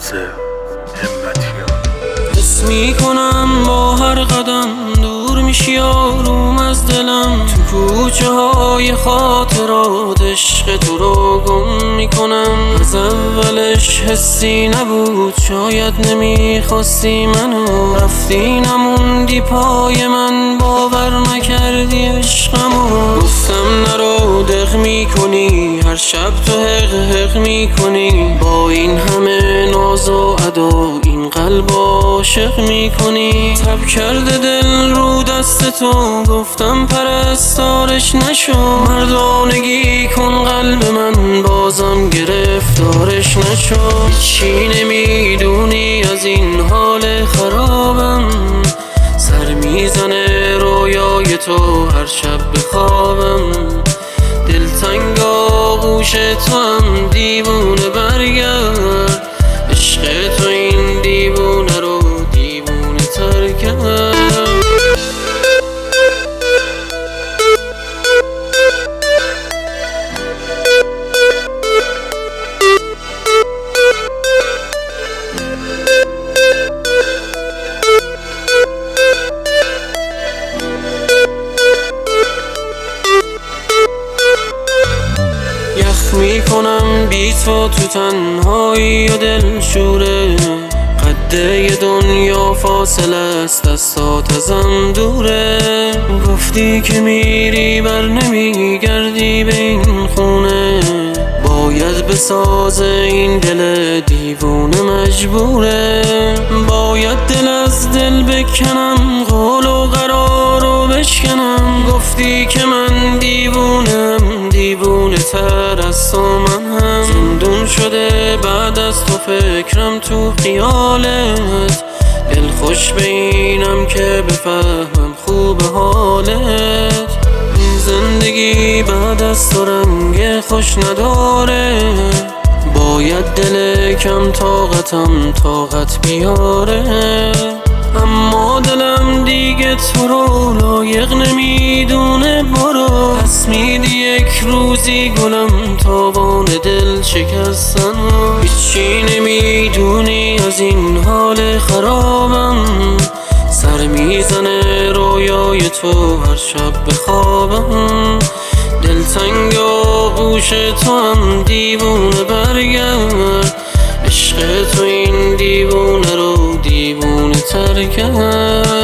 همتیان. حس میکنم با هر قدم دور میشی آروم از دلم، تو کوچه های خاطرات عشق تو رو گم میکنم. از اولش حسی نبود، شاید نمیخواستی منو، رفتی نموندی پای من، باور نکردی عشقمو. گفتم نرو دق میکنی، هر شب تو حق میکنی، با این همه ناز و ادا این قلب عاشق میکنی. تب کرده دل رو دست تو، گفتم پرستارش نشو، مردانگی کن قلب من، بازم گرفتارش نشو. هیچی نمیدونی از این حال خرابم، سر میزنه رویای تو هر شب بخوابم. دلتنگ آغوش تو هم دیوونه، برگرد عشق تو این دیوونه رو دیوونه تر کرد. میکنم بی تو تنهایی و دل شوره، قده دنیا فاصله است، دستات ازم دوره. گفتی که میری بر نمیگردی به این خونه، باید بسازه این دل دیوونه مجبوره. باید دل از دل بکنم، قول و قرار رو بشکنم. گفتی که من دیوونم، دیوونه تر از تو من هم. زندون شده بعد از تو فکرم تو خیالت، دل خوش به اینم که بفهمم خوب حالت. این زندگی بعد از تو رنگ خوش نداره، باید دل کم طاقتم طاقت بیاره. اما دلم دیگه تو رو لایق نمیدونه، برو پس میدی یک روزی گلم تاوان دل شکستن. هیچی نمیدونی از این حال خرابم، سر میزنه رویای تو هر شب بخوابم. دلتنگ آغوش تو هم دیوونه، برگرد عشق تو این دیوونه رو دیوونه تر کرد.